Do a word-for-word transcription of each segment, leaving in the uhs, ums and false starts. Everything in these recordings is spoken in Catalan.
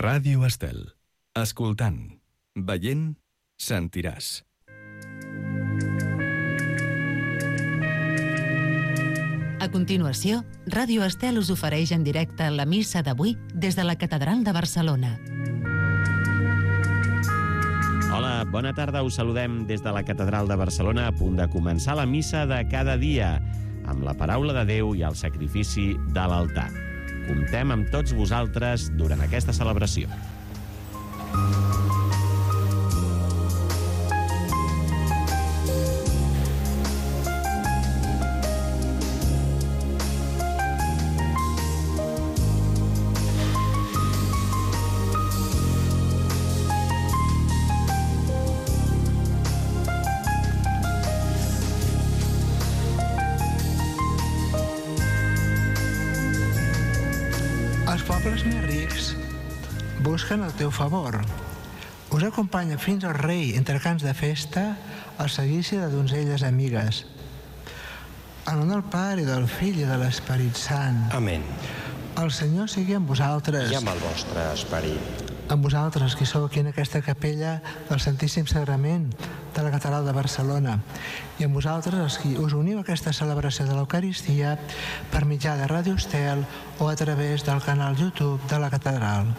Ràdio Estel. Escoltant, veient, sentiràs. A continuació, Ràdio Estel us ofereix en directe la missa d'avui des de la Catedral de Barcelona. Hola, bona tarda. Us saludem des de la Catedral de Barcelona, a punt de començar la missa de cada dia, amb la paraula de Déu i el sacrifici de l'altar. Comptem amb tots vosaltres durant aquesta celebració. Busquen el teu favor. Us acompanya fins al rei entre cants de festa al seguici de donzelles amigues. En nom del Pare, del Fill i de l'Esperit Sant. Amén. El Senyor sigui amb vosaltres. I amb el vostre esperit. Amb vosaltres, qui sou aquí en aquesta capella del Santíssim Sagrament de la Catedral de Barcelona. I amb vosaltres, els qui us uniu a aquesta celebració de l'Eucaristia per mitjà de Ràdio Estel o a través del canal YouTube de la Catedral.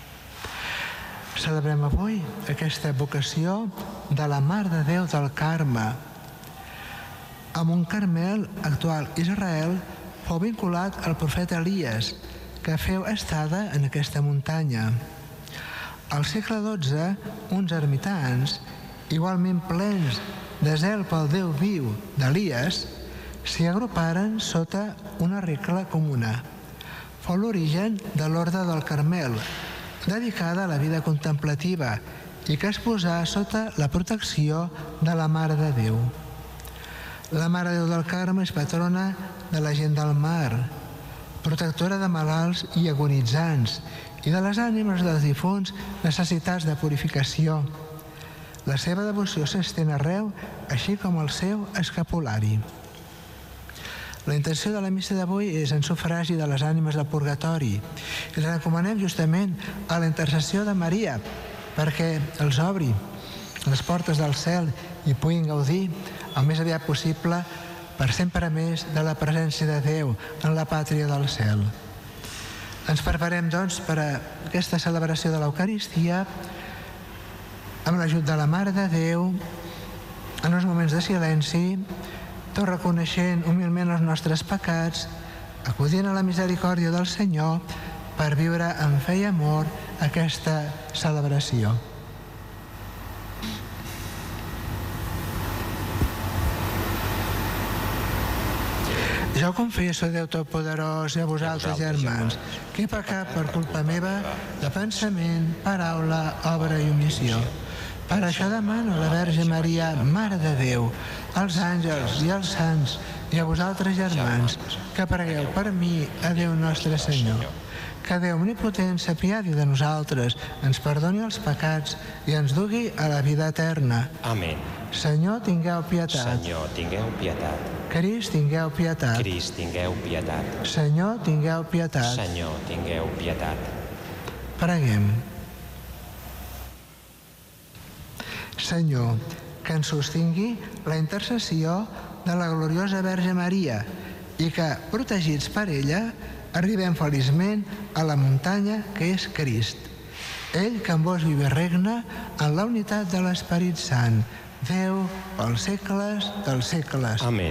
Celebrem avui aquesta vocació de la Mare de Déu del Carme. A Mont Carmel, actual Israel, fou vinculat al profeta Elies, que feu estada en aquesta muntanya. Al segle dotze, uns ermitans, igualment plens de zel pel Déu viu d'Elies, s'hi agruparen sota una regla comuna. Fou l'origen de l'Orde del Carmel, dedicada a la vida contemplativa i que es posà sota la protecció de la Mare de Déu. La Mare de Déu del Carme és patrona de la gent del mar, protectora de malalts i agonitzants i de les ànimes dels difunts necessitats de purificació. La seva devoció s'estén arreu, així com el seu escapulari. La intenció de la missa d'avui és en sufragi de les ànimes del purgatori i ens recomanem justament a la intercessió de Maria perquè els obri les portes del cel i puguin gaudir el més aviat possible per sempre més de la presència de Déu en la pàtria del cel. Ens preparem, doncs, per a aquesta celebració de l'Eucaristia amb l'ajut de la Mare de Déu en uns moments de silenci, tot reconeixent humilment els nostres pecats, acudint a la misericòrdia del Senyor per viure amb fe i amor aquesta celebració. Jo confesso, Déu Totpoderós, i a vosaltres, germans, que he pecat per culpa meva de pensament, paraula, obra i omissió. Per això demano a la Verge Maria, Mare de Déu, als àngels i als sants i a vosaltres, germans, que pregueu per mi a Déu nostre Senyor. Que Déu omnipotent s'apiadi de nosaltres, ens perdoni els pecats i ens dugui a la vida eterna. Amén. Senyor, tingueu pietat. Senyor, tingueu pietat. Crist, tingueu pietat. Crist, tingueu pietat. Senyor, tingueu pietat. Senyor, tingueu pietat. Preguem. Senyor, que ens sostingui la intercessió de la gloriosa Verge Maria i que, protegits per ella, arribem feliçment a la muntanya que és Crist. Ell que amb vos viu i regna en la unitat de l'Esperit Sant, Déu pels segles dels segles. Amén.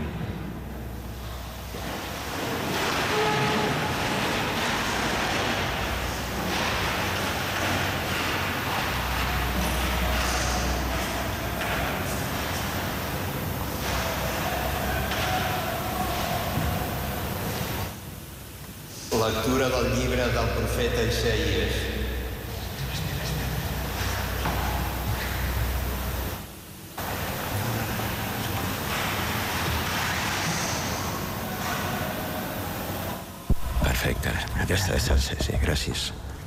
Lectura del llibre del profeta Isaïes. Perfecte, aquesta és el... Sí, gràcies.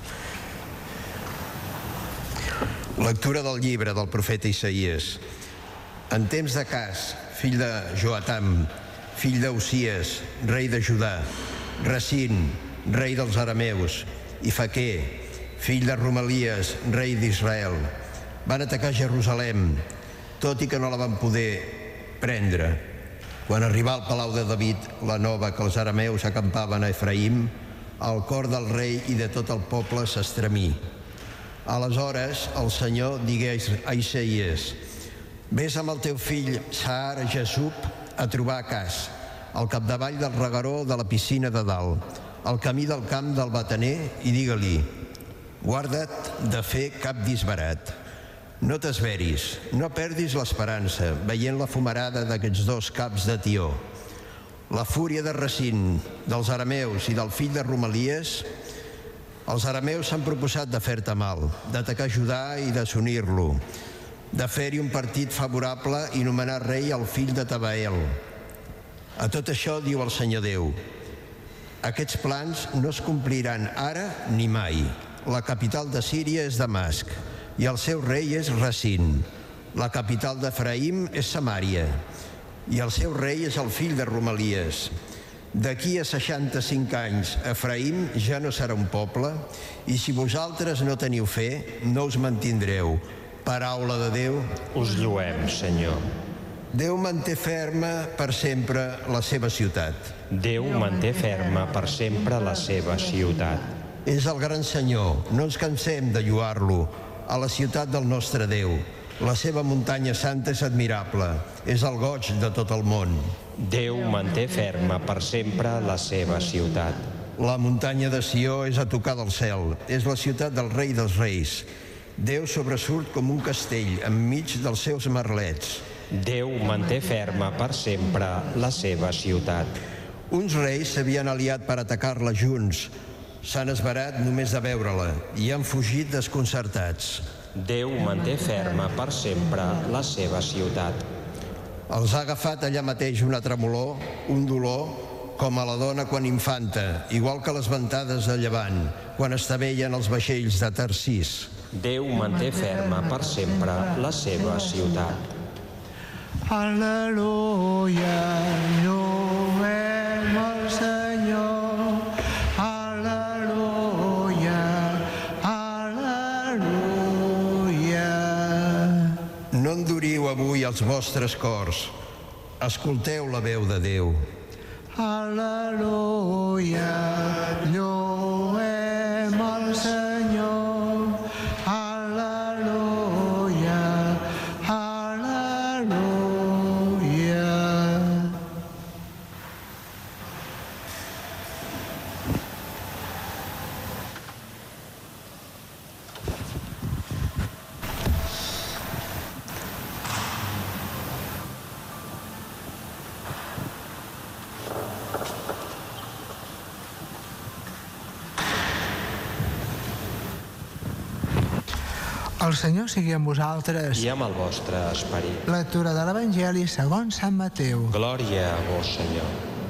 Lectura del llibre del profeta Isaïes. En temps d'Acàs, fill de Joatam, fill d'Uzies, rei de Judà, Resín, rei dels arameus, i Faquer, fill de Romalies, rei d'Israel. Van atacar Jerusalem, tot i que no la van poder prendre. Quan arribà al palau de David la nova que els arameus acampaven a Efraïm, el cor del rei i de tot el poble s'estremí. Aleshores el Senyor digué a Isaïes: «Ves amb el teu fill Saar-Jashub a trobar Acàs, al capdavall del regueró de la piscina de dalt, al camí del camp del bataner, i digue-li: guarda't de fer cap disbarat. No t'esveris, no perdis l'esperança, veient la fumarada d'aquests dos caps de tió. La fúria de Recín, dels arameus i del fill de Romalies. Els arameus s'han proposat de fer-te mal, d'atacar Judà i desunir-lo, de fer-hi un partit favorable i nomenar rei al fill de Tabael. A tot això diu el Senyor Déu: aquests plans no es compliran ara ni mai. La capital de Síria és Damasc i el seu rei és Recín. La capital d'Efraïm és Samària i el seu rei és el fill de Romalies. D'aquí a seixanta-cinc anys Efraïm ja no serà un poble, i si vosaltres no teniu fe, no us mantindreu. Paraula de Déu. Us lloem, Senyor. Déu manté ferma per sempre la seva ciutat. Déu manté ferma per sempre la seva ciutat. És el gran Senyor, no ens cansem de lloar-lo, a la ciutat del nostre Déu. La seva muntanya santa és admirable, és el goig de tot el món. Déu manté ferma per sempre la seva ciutat. La muntanya de Sió és a tocar del cel, és la ciutat del rei dels reis. Déu sobresurt com un castell enmig dels seus merlets. Déu manté ferma per sempre la seva ciutat. Uns reis s'havien aliat per atacar-la junts. S'han esverat només de veure-la i han fugit desconcertats. Déu manté ferma per sempre la seva ciutat. Els ha agafat allà mateix una tremolor, un dolor, com a la dona quan infanta, igual que les ventades de llevant, quan estavellen els vaixells de Tarsís. Déu manté ferma per sempre la seva ciutat. Al·leluia, lloem el Senyor. Al·leluia, al·leluia. No enduriu avui els vostres cors. Escolteu la veu de Déu. Al·leluia, lloem el Senyor. Al·leluia, al·leluia. El Senyor sigui amb vosaltres. I amb el vostre esperit. Lectura de l'Evangeli segons Sant Mateu. Glòria a vos, Senyor.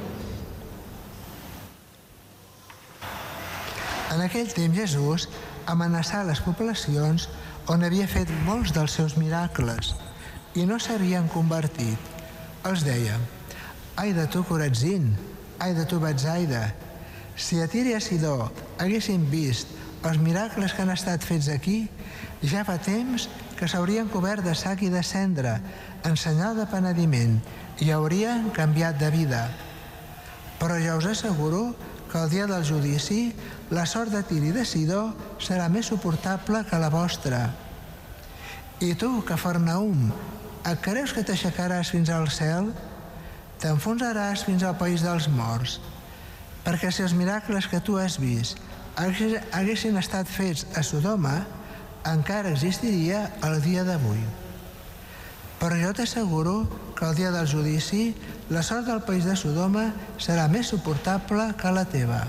En aquell temps Jesús amenaçà les poblacions on havia fet molts dels seus miracles i no s'havien convertit. Els deia: ai de tu, Corazín, ai de tu, Betsaida, si a Tir i a Sidó haguessin vist els miracles que han estat fets aquí, ja fa temps que s'haurien cobert de sac i de cendra en senyal de penediment i haurien canviat de vida. Però ja us asseguro que el dia del judici la sort de Tir i de Sidó serà més suportable que la vostra. I tu, Cafarnaum, et creus que t'aixecaràs fins al cel? T'enfonsaràs fins al país dels morts. Perquè si els miracles que tu has vist haguessin estat fets a Sodoma, encara existiria el dia d'avui. Però jo t'asseguro que el dia del judici la sort del país de Sodoma serà més suportable que la teva.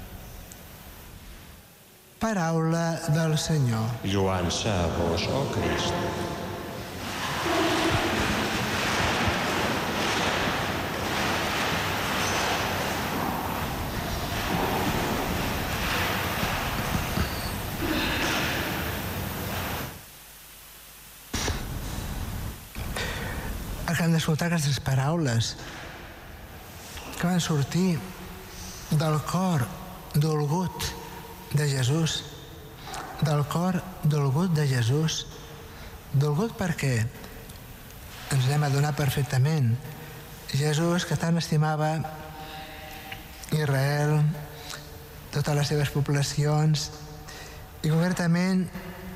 Paraula del Senyor. Lloança a vos, ó Crist. Acabem d'escoltar aquestes paraules que van sortir del cor dolgut de Jesús del cor dolgut de Jesús. Dolgut perquè ens anem a donar perfectament. Jesús, que tant estimava Israel, totes les seves poblacions, i concretament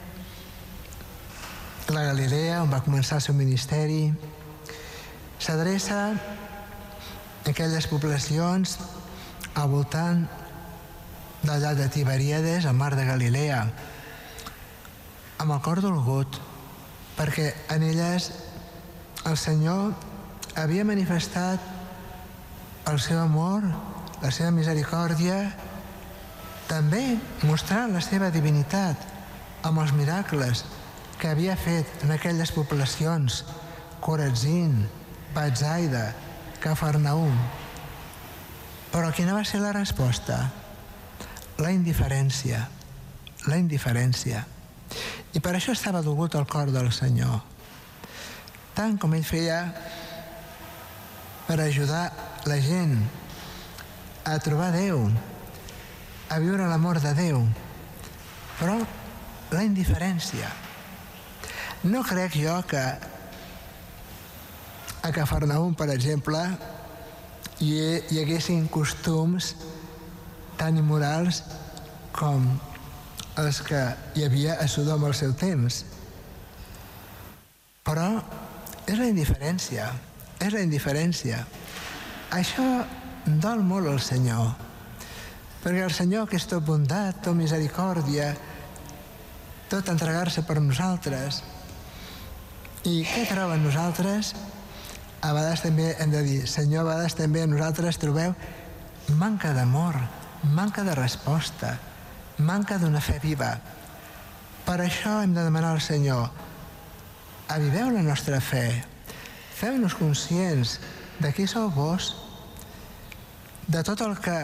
la Galilea, on va començar el seu ministeri, s'adreça a aquelles poblacions al voltant del llac de Tiberíades, al mar de Galilea, amb el cor dolgut, perquè en elles el Senyor havia manifestat el seu amor, la seva misericòrdia, també mostrant la seva divinitat amb els miracles que havia fet en aquelles poblacions, Corazín, Betsaida, Cafarnaum. Però quina va ser la resposta? La indiferència. La indiferència. I per això estava dolgut el cor del Senyor. Tant com ell feia per ajudar la gent a trobar Déu, a viure l'amor de Déu. Però la indiferència. No crec jo que a Cafarnaum, per exemple, hi, hi haguessin costums tan immorals com els que hi havia a Sodoma al seu temps. Però és la indiferència, és la indiferència. Això dol molt al Senyor, perquè el Senyor, que és tot bondat, tot misericòrdia, tot entregar-se per nosaltres. I què troba en nosaltres? A vegades també hem de dir, Senyor, a vegades també a nosaltres trobeu manca d'amor, manca de resposta, manca d'una fe viva. Per això hem de demanar al Senyor, aviveu la nostra fe, feu-nos conscients de qui sou vos, de tot el que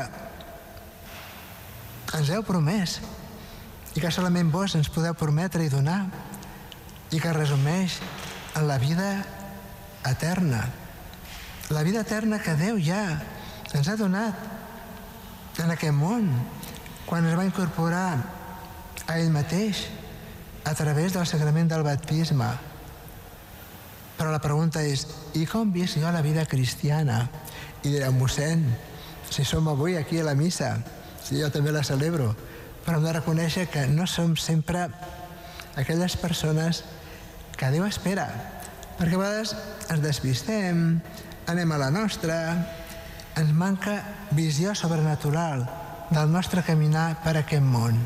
ens heu promès i que solament vos ens podeu prometre i donar, i que resumeix en la vida eterna. La vida eterna que Déu ja ens ha donat en aquest món, quan es va incorporar a ell mateix a través del sagrament del baptisme. Però la pregunta és, i com visc jo la vida cristiana? I direu, mossèn, si som avui aquí a la missa, si jo també la celebro, però hem de reconèixer que no som sempre aquelles persones que Déu espera, perquè a vegades ens despistem, anem a la nostra, ens manca visió sobrenatural del nostre caminar per aquest món.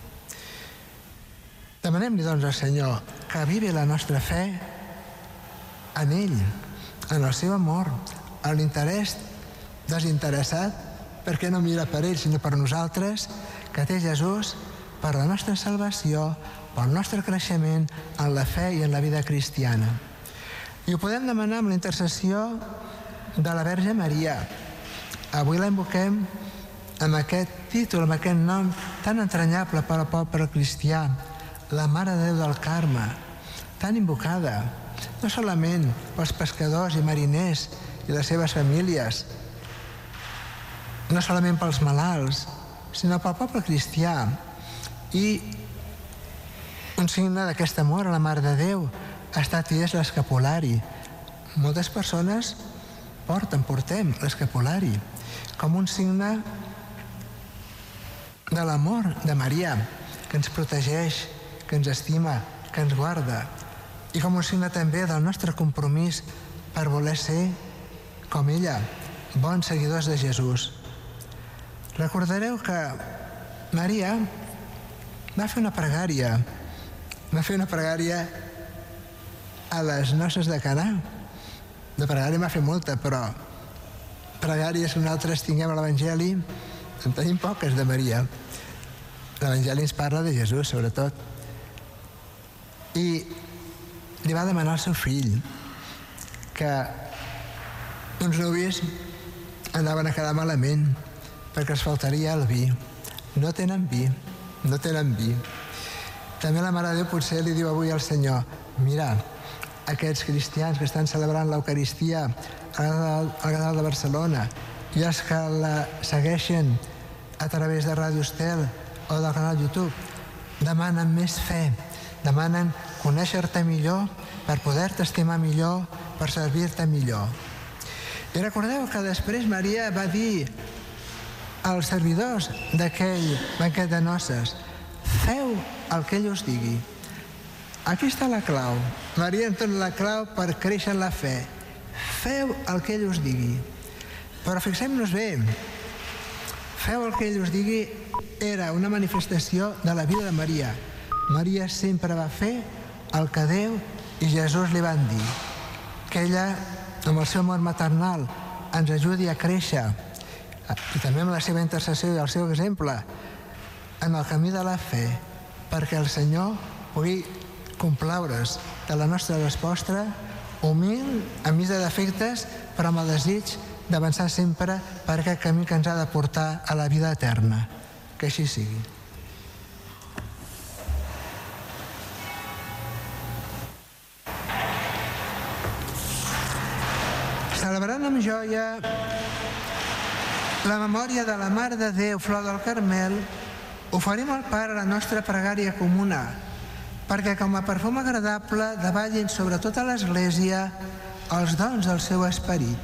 Demanem-li, doncs, al Senyor que avivi la nostra fe en ell, en el seu amor, en l'interès desinteressat, perquè no mira per ell, sinó per nosaltres, que té Jesús per la nostra salvació, pel nostre creixement en la fe i en la vida cristiana. I ho podem demanar amb la intercessió de la Verge Maria. Avui la invoquem amb aquest títol, amb aquest nom tan entranyable per al poble cristià, la Mare de Déu del Carme, tan invocada, no solament pels pescadors i mariners i les seves famílies, no solament pels malalts, sinó pel poble cristià. I un signe d'aquest amor a la Mare de Déu ha estat i és l'escapulari. Moltes persones porten, portem l'escapulari com un signe de l'amor de Maria, que ens protegeix, que ens estima, que ens guarda, i com un signe també del nostre compromís per voler ser, com ella, bons seguidors de Jesús. Recordareu que Maria va fer una pregària, va fer una pregària a les noces de Canà. De pregària va fer molta, però pregàries que nosaltres tinguem a l'Evangeli en tenim poques de Maria. L'Evangeli ens parla de Jesús, sobretot. I li va demanar al seu fill que uns nuvis anaven a quedar malament perquè els faltaria el vi. No tenen vi, no tenen vi. També la Mare de Déu potser li diu avui al Senyor, mira, aquests cristians que estan celebrant l'Eucaristia al Catedral de Barcelona i els que la segueixen a través de Ràdio Estel o del canal YouTube, demanen més fe, demanen conèixer-te millor per poder-te estimar millor, per servir-te millor. I recordeu que després Maria va dir als servidors d'aquell banquet de noces: feu el que ell us digui. Aquí està la clau. Maria ens dona la clau per créixer en la fe. Feu el que ell us digui. Però fixem-nos bé, feu el que ell us digui era una manifestació de la vida de Maria. Maria sempre va fer el que Déu i Jesús li van dir. Que ella, amb el seu amor maternal, ens ajudi a créixer, i també amb la seva intercessió i el seu exemple, en el camí de la fe, perquè el Senyor pugui complaure's de la nostra resposta, humil, amb missa de defectes, però amb el desig d'avançar sempre per aquest camí que ens ha de portar a la vida eterna. Que així sigui. Celebrant amb joia la memòria de la Mare de Déu, Flor del Carmel, oferim al Pare la nostra pregària comuna, perquè com a perfum agradable davallin sobre tota l'Església els dons del seu esperit.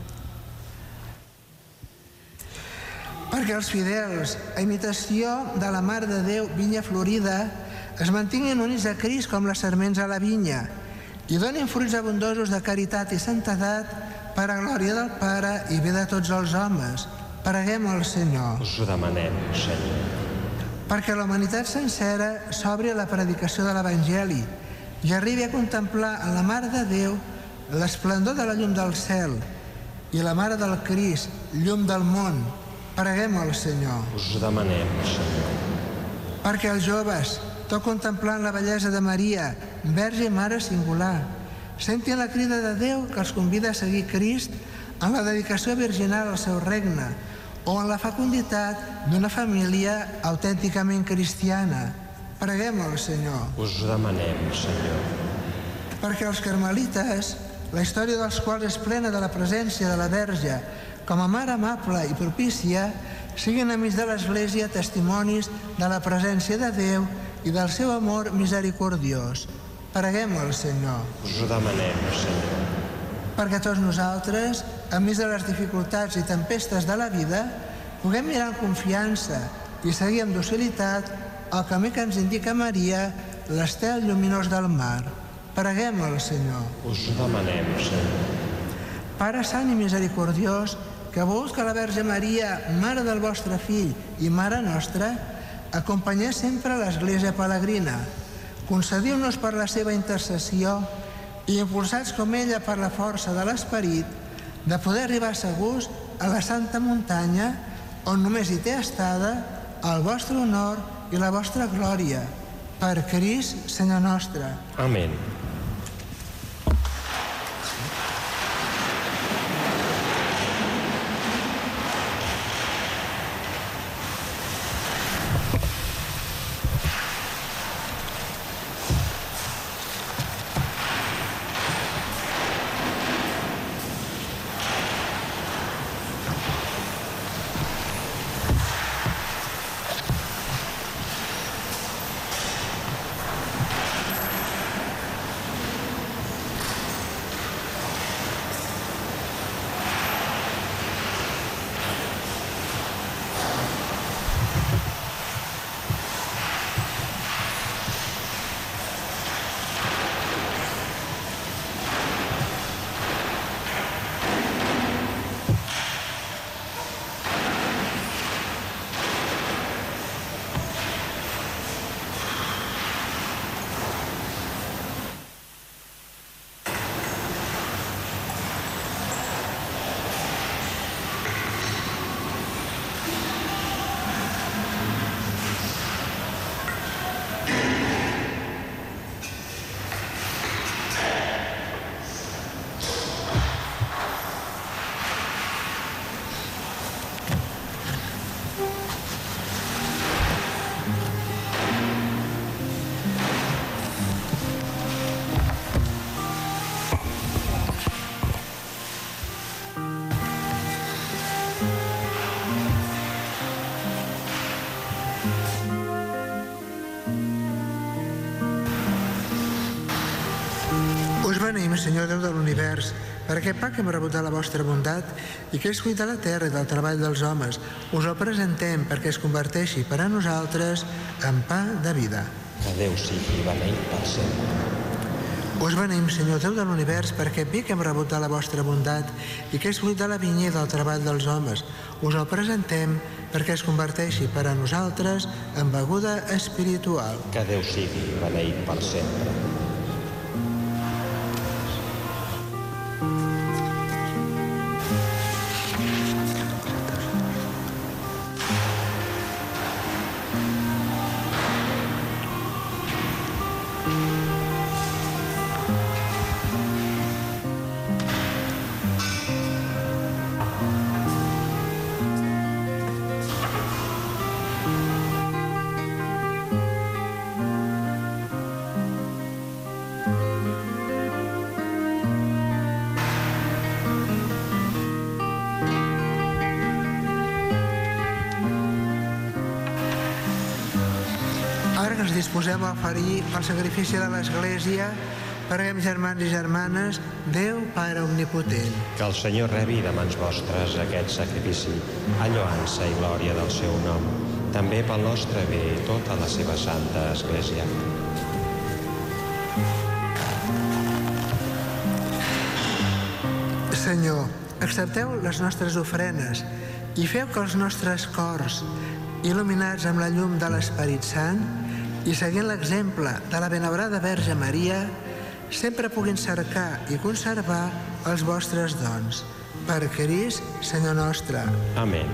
Perquè els fidels, a imitació de la Mare de Déu, vinya florida, es mantinguin units a Crist com les sarments a la vinya i donin fruits abundosos de caritat i santedat per a glòria del Pare i bé de tots els homes. Preguem al Senyor. Us ho demanem, Senyor. Perquè la humanitat sencera s'obri a la predicació de l'Evangeli i arribi a contemplar en la Mare de Déu l'esplendor de la llum del cel i la Mare del Crist, llum del món. Preguem al Senyor. Us ho demanem, Senyor. Perquè els joves, tot contemplant la bellesa de Maria, verge i mare singular, sentin la crida de Déu que els convida a seguir Crist en la dedicació virginal al seu regne o en la fecunditat d'una família autènticament cristiana. Preguem al Senyor. Us ho demanem, Senyor. Perquè els carmelites, la història dels quals és plena de la presència de la Verge com a mare amable i propícia, siguin amics de l'Església testimonis de la presència de Déu i del seu amor misericordiós. Preguem al Senyor. Us ho demanem, Senyor. Perquè tots nosaltres, enmig de les dificultats i tempestes de la vida, puguem mirar amb confiança i seguir amb docilitat el camí que ens indica Maria, l'estel lluminós del mar. Preguem al Senyor. Us ho demanem, Senyor. Pare sant i misericordiós, que vols que la Verge Maria, mare del vostre fill i mare nostra, acompanyés sempre l'Església Pelegrina. Concediu-nos per la seva intercessió i impulsats com ella per la força de l'Esperit, de poder arribar segurs a la Santa Muntanya, on només hi té estada el vostre honor i la vostra glòria. Per Crist, Senyor nostre. Amén. beneïm, Senyor Déu de l'univers, per aquest pa que hem rebut de la vostra bondat i que és fruit de la terra i del treball dels homes. Us el presentem perquè es converteixi per a nosaltres en pa de vida. Que Déu sigui beneït per sempre. Us beneïm, Senyor Déu de l'univers, per aquest vi que hem rebut de la vostra bondat i que és fruit de la vinya i del treball dels homes. Us el presentem perquè es converteixi per a nosaltres en beguda espiritual. Que Déu sigui beneït per sempre. Disposem a oferir el sacrifici de l'Església. Preguem, germans i germanes, Déu Pare Omnipotent. Que el Senyor rebi de mans vostres aquest sacrifici, a lloança i glòria del seu nom, també pel nostre bé i tota la seva santa Església. Senyor, accepteu les nostres ofrenes i feu que els nostres cors, il·luminats amb la llum de l'Esperit Sant, i seguint l'exemple de la benaurada Verge Maria, sempre puguin cercar i conservar els vostres dons. Per Crist, Senyor nostre. Amén.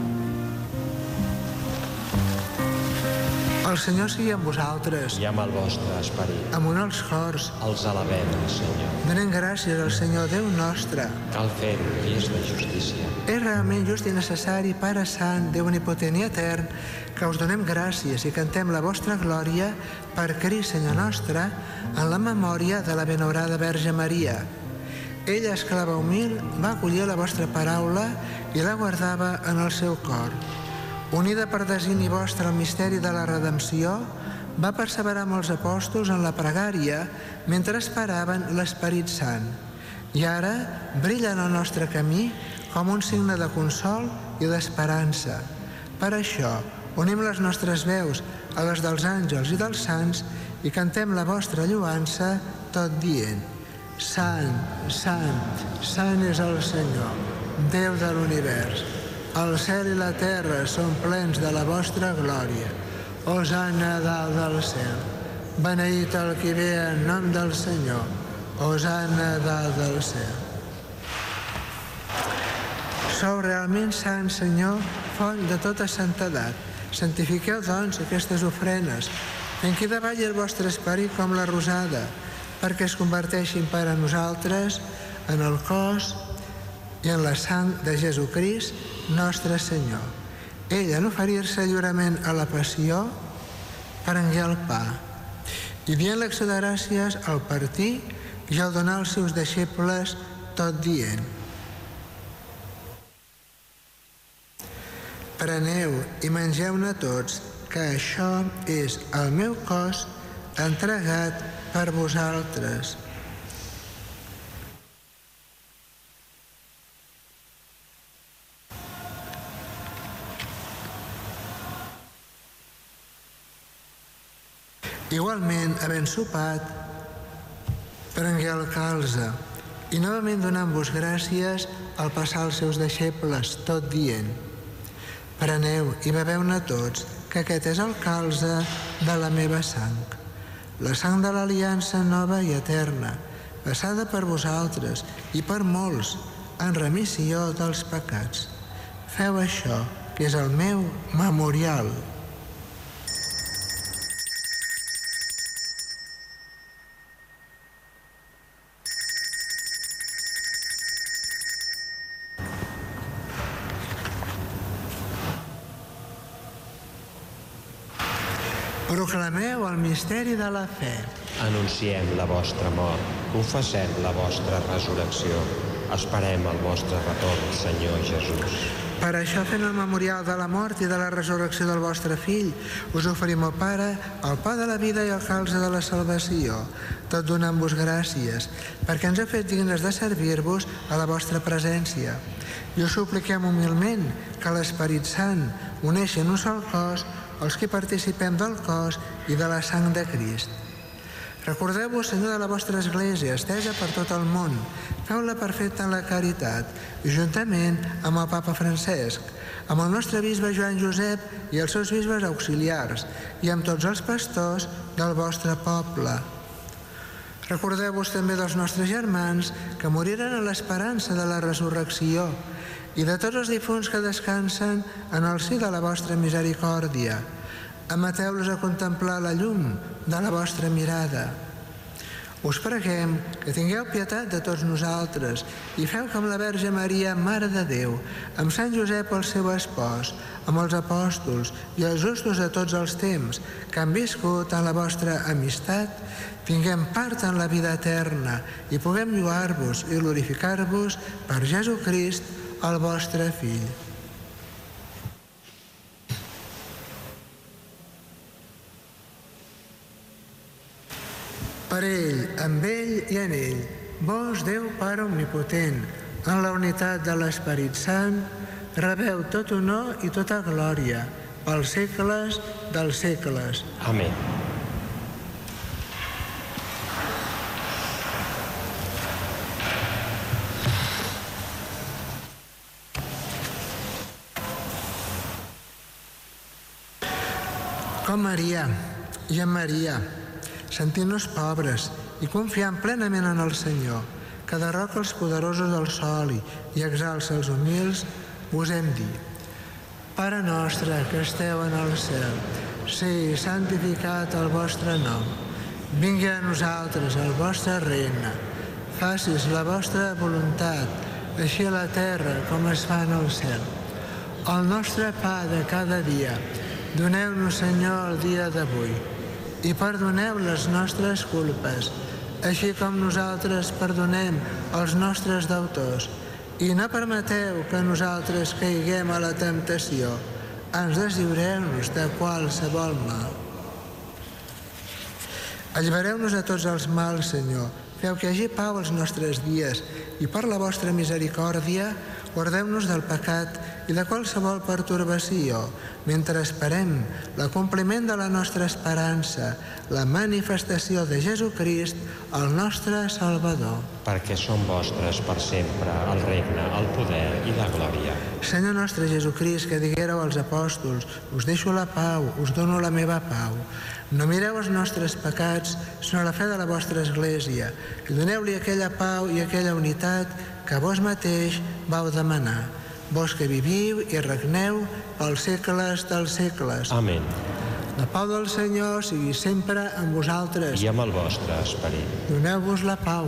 El Senyor sigui amb vosaltres. I amb el vostre esperit. Amunt els cors. Els alabem, Senyor. Donem gràcies al Senyor Déu nostre. Cal fer-ho, i és de justícia. És realment just i necessari, Pare Sant, Déu omnipotent i etern, que us donem gràcies i cantem la vostra glòria per Crist, Senyor nostre, en la memòria de la benaurada Verge Maria. Ella, esclava humil, va acollir la vostra paraula i la guardava en el seu cor. Unida per designi vostre al misteri de la redempció, va perseverar amb els apòstols en la pregària mentre esperaven l'Esperit Sant. I ara brilla en el nostre camí com un signe de consol i d'esperança. Per això, unim les nostres veus a les dels àngels i dels sants i cantem la vostra lloança tot dient: Sant, Sant, Sant és el Senyor, Déu de l'univers. El cel i la terra són plens de la vostra glòria. Hosanna a dalt del cel. Beneït el qui ve en nom del Senyor. Hosanna a dalt del cel. Sou realment sant, Senyor, font de tota santedat. Santifiqueu, doncs, aquestes ofrenes, en qui davalli el vostre esperit com la rosada, perquè es converteixin per a nosaltres en el cos i en la sang de Jesucrist, nostre Senyor. Ell, en oferir-se lliurement a la passió, prengué el pa i dient l'acció de gràcies al partir i al donar als seus deixebles, tot dient: Preneu i mengeu-ne tots, que això és el meu cos entregat per vosaltres. Igualment, havent sopat, prengué el calze i novament donant-vos gràcies al passar als seus deixebles, tot dient: Preneu i beveu-ne tots, que aquest és el calze de la meva sang, la sang de l'aliança nova i eterna, passada per vosaltres i per molts en remissió dels pecats. Feu això, que és el meu memorial. Proclameu el misteri de la fe. Anunciem la vostra mort, confessem la vostra resurrecció. Esperem el vostre retorn, Senyor Jesús. Per això, fent el memorial de la mort i de la resurrecció del vostre fill, us oferim al Pare el pa de la vida i el calze de la salvació, tot donant-vos gràcies, perquè ens heu fet dignes de servir-vos a la vostra presència. I us supliquem humilment que l'Esperit Sant uneixi en un sol cos els que participem del cos i de la sang de Crist. Recordeu-vos, Senyor, de la vostra Església, estesa per tot el món. Feu-la perfecta en la caritat, i juntament amb el Papa Francesc, amb el nostre bisbe Joan Josep i els seus bisbes auxiliars, i amb tots els pastors del vostre poble. Recordeu-vos també dels nostres germans que moriren en l'esperança de la resurrecció i de tots els difunts que descansen en el si de la vostra misericòrdia. Emeteu-los a contemplar la llum de la vostra mirada. Us preguem que tingueu pietat de tots nosaltres i feu com la Verge Maria, Mare de Déu, amb Sant Josep el seu espòs, amb els apòstols i els justos de tots els temps que han viscut en la vostra amistat, tinguem part en la vida eterna i puguem lloar-vos i glorificar-vos per Jesucrist, el vostre Fill. Per ell, amb ell i en ell, vos, Déu Pare Omnipotent, en la unitat de l'Esperit Sant, rebeu tot honor i tota glòria, pels segles dels segles. Amén. Com Maria i en Maria, sentint-nos pobres i confiant plenament en el Senyor, que derroca els poderosos del sol i exalça els humils, us hem dit: Pare nostre que esteu en el cel, sigui santificat el vostre nom. Vingui a nosaltres el vostre regne. Facis la vostra voluntat, així a la terra com es fa en el cel. El nostre pa de cada dia, doneu-nos, Senyor, el dia d'avui, i perdoneu les nostres culpes, així com nosaltres perdonem els nostres deutors, i no permeteu que nosaltres caiguem a la temptació. Ens deslliureu-nos de qualsevol mal. Allibereu-nos de tots els mals, Senyor. Feu que hi hagi pau als nostres dies i per la vostra misericòrdia guardeu-nos del pecat i de qualsevol pertorbació, mentre esperem l'acompliment de la nostra esperança, la manifestació de Jesucrist, el nostre Salvador. Perquè són vostres per sempre el regne, el poder i la glòria. Senyor nostre Jesucrist, que diguéreu als apòstols: us deixo la pau, us dono la meva pau. No mireu els nostres pecats, sinó la fe de la vostra Església, i doneu-li aquella pau i aquella unitat que vos mateix vau demanar. Vos que viviu i regneu pels segles dels segles. Amén. La pau del Senyor sigui sempre amb vosaltres. I amb el vostre esperit. Doneu-vos la pau.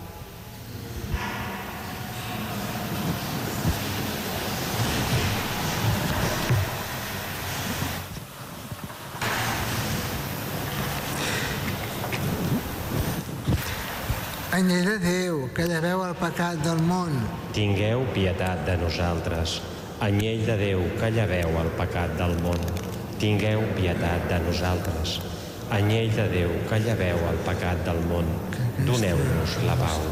Anyell de Déu, que lleveu el pecat del món. Tingueu pietat de nosaltres. Anyell de Déu, que lleveu el pecat del món. Tingueu pietat de nosaltres. Anyell de Déu, que lleveu el pecat del món. Doneu-nos la pau.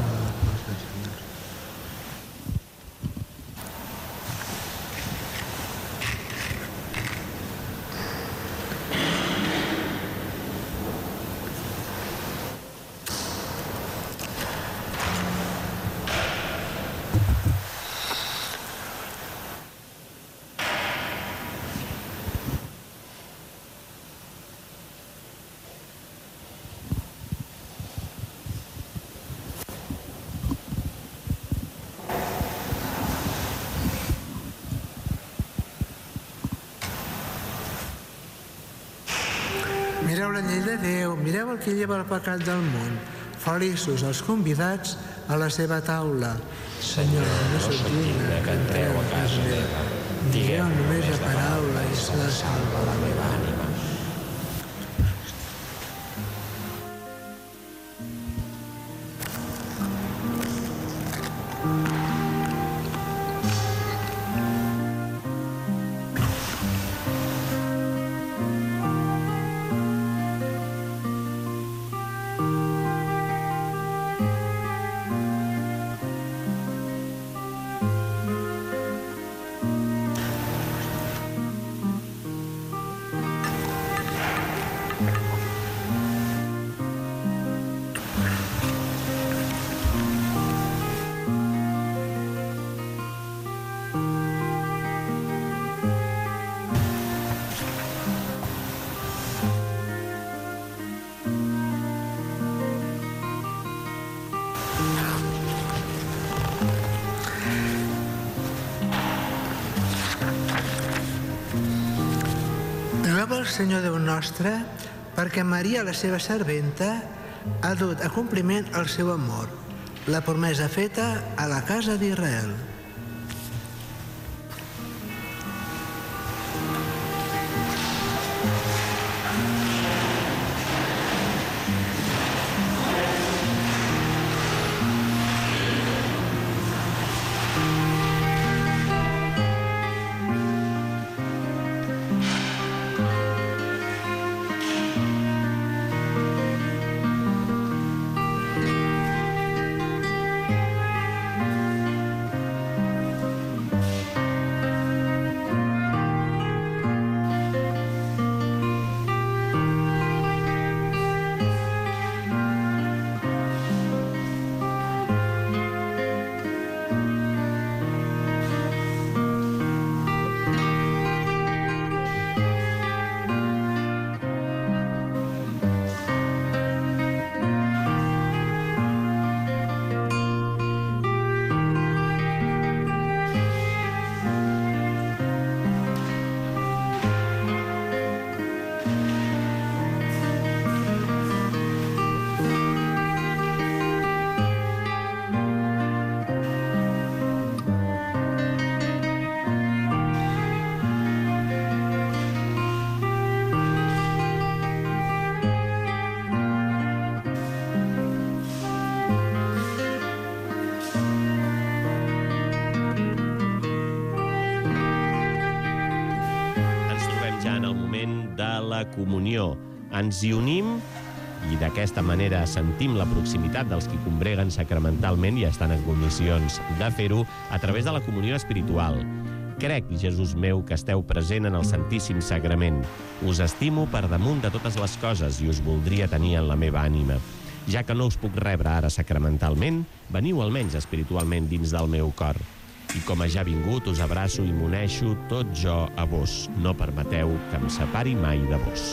Mireu l'anyell de Déu, mireu el que lleva el pecat del món. Feliços els convidats a la seva taula. Senyor, no sóc digne que entreu a casa meva. Digueu només la paraula i serà salva la meva ànima. Senyor Déu nostre, perquè Maria, la seva serventa, ha dut a compliment el seu amor, la promesa feta a la casa d'Israel. la comunió. Ens hi unim i d'aquesta manera sentim la proximitat dels qui combreguen sacramentalment i estan en condicions de fer-ho a través de la comunió espiritual. Crec, Jesús meu, que esteu present en el Santíssim Sagrament. Us estimo per damunt de totes les coses i us voldria tenir en la meva ànima. Ja que no us puc rebre ara sacramentalment, veniu almenys espiritualment dins del meu cor. I com a ja vingut, us abraço i m'uneixo tot jo a vos. No permeteu que em separi mai de vos.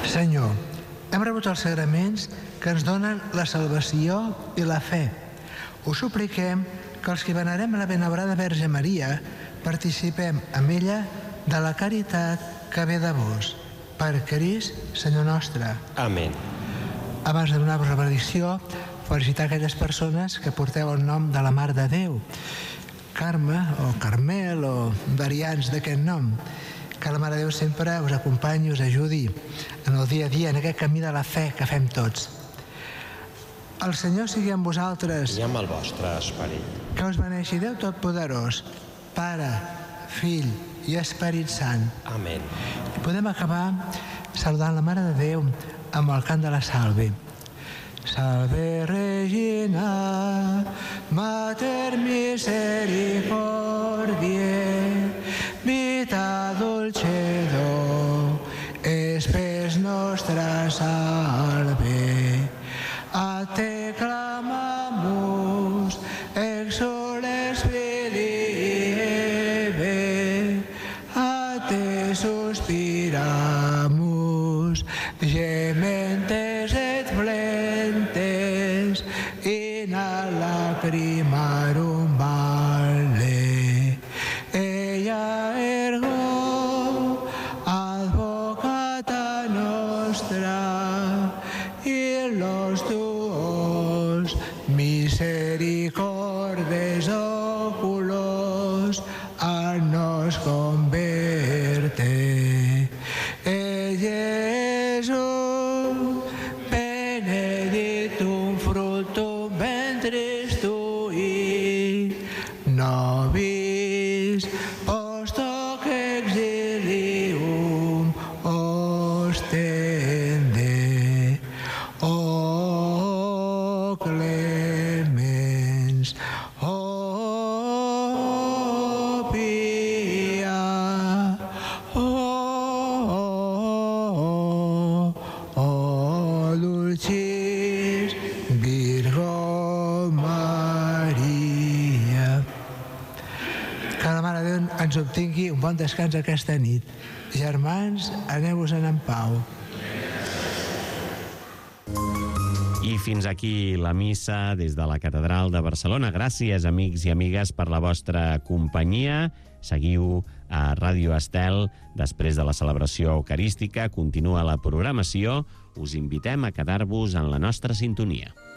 Senyor, hem rebut els sagraments que ens donen la salvació i la fe. Us supliquem que els que venerem la benaurada Verge Maria participem amb ella de la caritat que ve de vos. Per Crist, Senyor nostre. Amén. Abans de donar-vos la benedicció, felicitar aquelles persones que porteu el nom de la Mare de Déu, Carme o Carmel o variants d'aquest nom. Que la Mare de Déu sempre us acompanyi, us ajudi en el dia a dia, en aquest camí de la fe que fem tots. El Senyor sigui amb vosaltres. I amb el vostre esperit. Que us beneixi Déu Totpoderós, Pare, Fill i Esperit Sant. Amén. I podem acabar saludant la Mare de Déu amb el cant de la Salve. Salve Regina, Mater misericordiae, vita dulcedo, espes nostra salve. A te clamamus, exules filiebe, a te suspiramus, gementes et flentes, in a lacrimarum valle. Ella ergo advocata nostra, y los tuos misericordes oculos a nos converte. E Jesús benedictum fructum ventris tui, nobis post hoc exilium ostende. O clemens, o pia, o, o, o dulcis Virgo Maria. Que la Mare de Déu ens obtingui un bon descans aquesta nit. Germans, aneu-vos-en en pau. I fins aquí la missa des de la Catedral de Barcelona. Gràcies, amics i amigues, per la vostra companyia. Seguiu a Ràdio Estel. Després de la celebració eucarística, continua la programació. Us invitem a quedar-vos en la nostra sintonia.